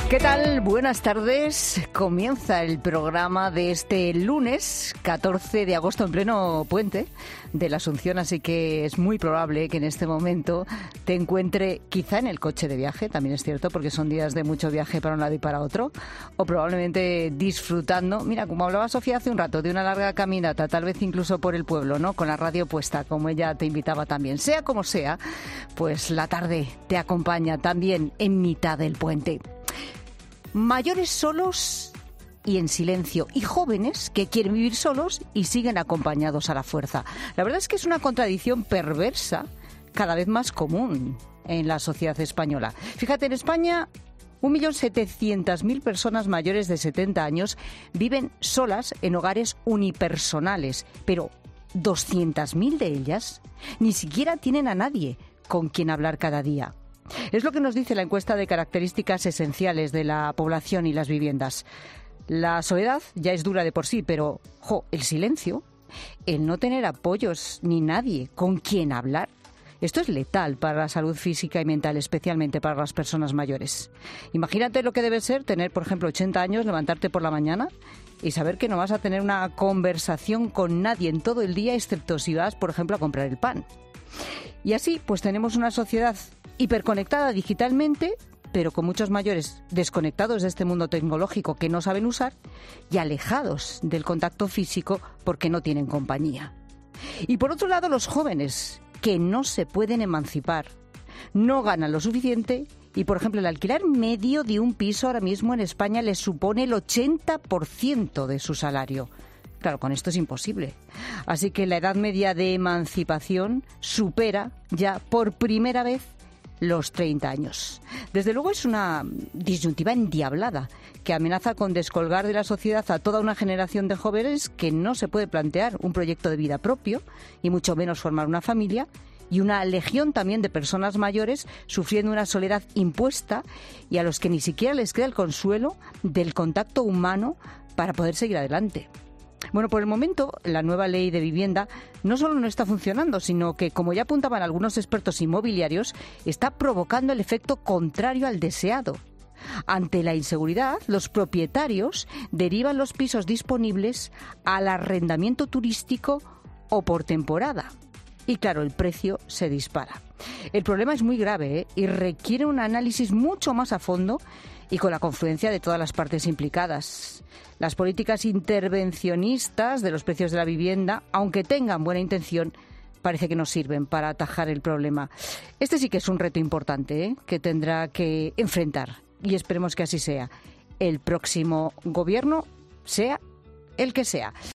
¿Qué tal? Buenas tardes. Comienza el programa de este lunes 14 de agosto en pleno puente de la Asunción, así que es muy probable que en este momento te encuentre quizá en el coche de viaje, también es cierto, porque son días de mucho viaje para un lado y para otro, o probablemente disfrutando, mira, como hablaba Sofía hace un rato, de una larga caminata, tal vez incluso por el pueblo, ¿no? Con la radio puesta, como ella te invitaba también. Sea como sea, pues la tarde te acompaña también en mitad del puente. Mayores solos y en silencio, y jóvenes que quieren vivir solos y siguen acompañados a la fuerza. La verdad es que es una contradicción perversa cada vez más común en la sociedad española. Fíjate, en España 1.700.000 personas mayores de 70 años viven solas en hogares unipersonales, pero 200.000 de ellas ni siquiera tienen a nadie con quien hablar cada día. Es lo que nos dice la encuesta de características esenciales de la población y las viviendas. La soledad ya es dura de por sí, pero el silencio, el no tener apoyos ni nadie con quien hablar, esto es letal para la salud física y mental, especialmente para las personas mayores. Imagínate lo que debe ser tener, por ejemplo, 80 años, levantarte por la mañana y saber que no vas a tener una conversación con nadie en todo el día, excepto si vas, por ejemplo, a comprar el pan. Y así, pues tenemos una sociedad hiperconectada digitalmente, pero con muchos mayores desconectados de este mundo tecnológico que no saben usar y alejados del contacto físico porque no tienen compañía. Y por otro lado, los jóvenes que no se pueden emancipar, no ganan lo suficiente y, por ejemplo, el alquiler medio de un piso ahora mismo en España les supone el 80% de su salario. Claro, con esto es imposible. Así que la edad media de emancipación supera ya por primera vez los 30 años. Desde luego es una disyuntiva endiablada que amenaza con descolgar de la sociedad a toda una generación de jóvenes que no se puede plantear un proyecto de vida propio y mucho menos formar una familia, y una legión también de personas mayores sufriendo una soledad impuesta y a los que ni siquiera les queda el consuelo del contacto humano para poder seguir adelante. Bueno, por el momento, la nueva ley de vivienda no solo no está funcionando, sino que, como ya apuntaban algunos expertos inmobiliarios, está provocando el efecto contrario al deseado. Ante la inseguridad, los propietarios derivan los pisos disponibles al arrendamiento turístico o por temporada. Y claro, el precio se dispara. El problema es muy grave, y requiere un análisis mucho más a fondo y con la confluencia de todas las partes implicadas. Las políticas intervencionistas de los precios de la vivienda, aunque tengan buena intención, parece que no sirven para atajar el problema. Este sí que es un reto importante, que tendrá que enfrentar, y esperemos que así sea, el próximo gobierno, sea el que sea.